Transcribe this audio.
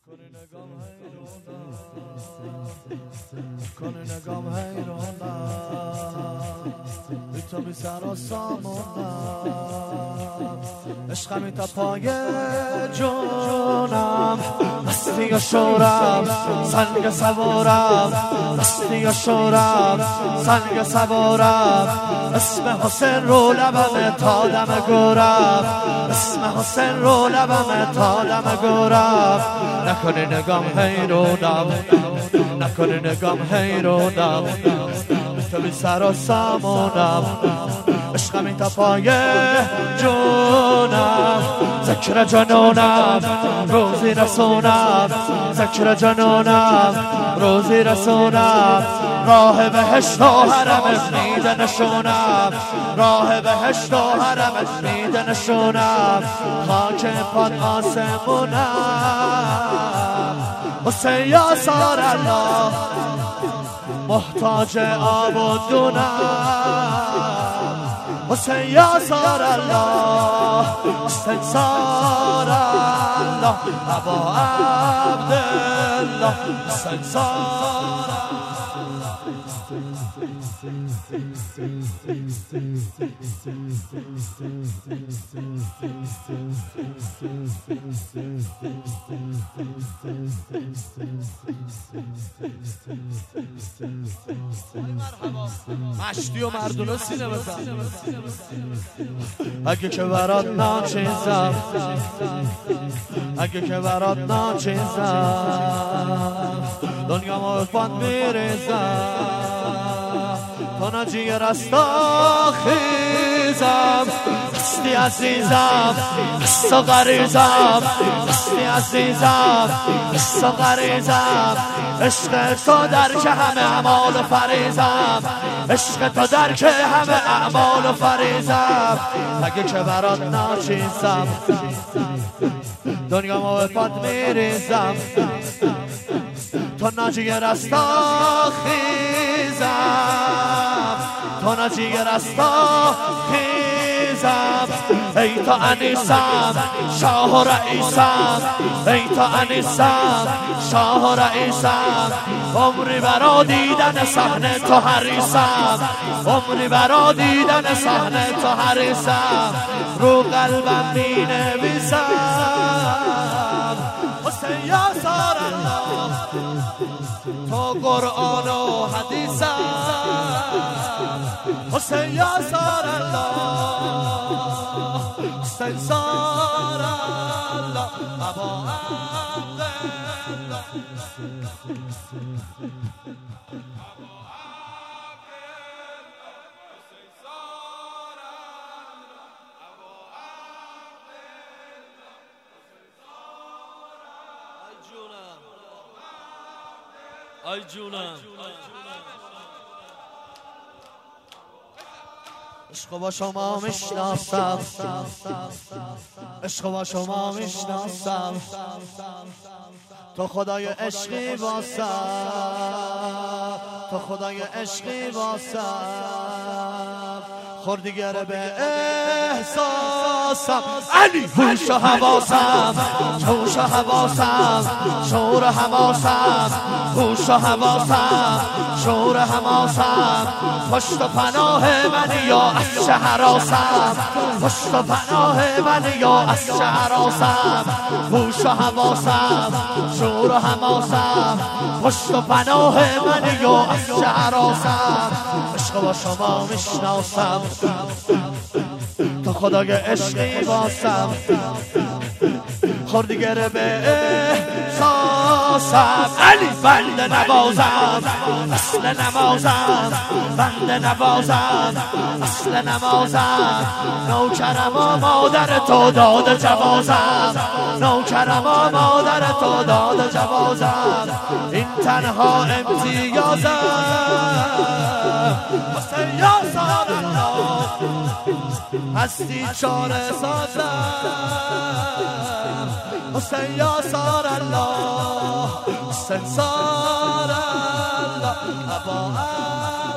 کنی نگام حیرونم کنی نگام حیرونم بی تو بی سر و سامونم عشقمی تا پای جونم مستی و شورم سنگ سوارم مستی و شورم سنگ سوارم اسم حسین رو لبم تا دم گورم اسم حسین رو لبم تا دم گورم نکنی نگام حیرونم نکنی نگام حیرونم تو بی سر و سامونم عشقمی تا پای جونم ذکر جنونم روزی رسونم ذکر جنونم روزی رسونم راه بهشت و حرمش میده نشونم راه بهشت و حرمش میده نشونم خاک پاد آسمونم حسین یا سار الله محتاج آب و دونم حسین یا سار الله استنصار الله ابا عبدالله استنصار مشتی و مردونه سینه بزن اگه که برات ناچیزم اگه که برات ناچیزم دنیا ما بفند میریزم تو نجی رستا خیزم هستی عزیزم بستا غریزم هستی عزیزم بستا غریزم عشق تو در که همه اعمال و فریزم عشق تو در که همه اعمال و فریزم اگه که برات ناچیزم دنیا ما بفند میریزم تو نجی رستا خیزم تو نجی رستا خیزم ای تو انیسم شاه و رئیسم ای تو انیسم شاه و رئیسم عمری برا دیدن صحنه تو حریصم عمری برا دیدن صحنه تو حریصم رو قلبم می نویسم حسین یا سار الله تو قرآن و حدیثم حسین یا سار الله استنصار الله ابا عبدالله آی جونم عشق با شما میشناسم عشق با شما میشناسم تو خدای عشقی واسم تو خدای عشقی واسم خوردیگر به احساسم علی هوش و حواسم هوش و حواسم شعور و حواسم هوش و حواسم شعور و حواسم پشت و پناه من یا از شهراسم پشت و پناه من یا از شهراسم هوش و حواسم شعور و حواسم پشت و پناه من یا از شهراسم عشق با شما میشناسم تو خدای عشقی واسم خوردیگر به احساسم علی بنده نوازم اصل نمازم بنده نوازم اصل نمازم نوکرم و مادر تو داد جوازم نوکرم و مادر تو داد جوازم این تنها امتیازم حسین یا سار الله هستی چاره سازم حسین یا سار الله استنصار الله ابا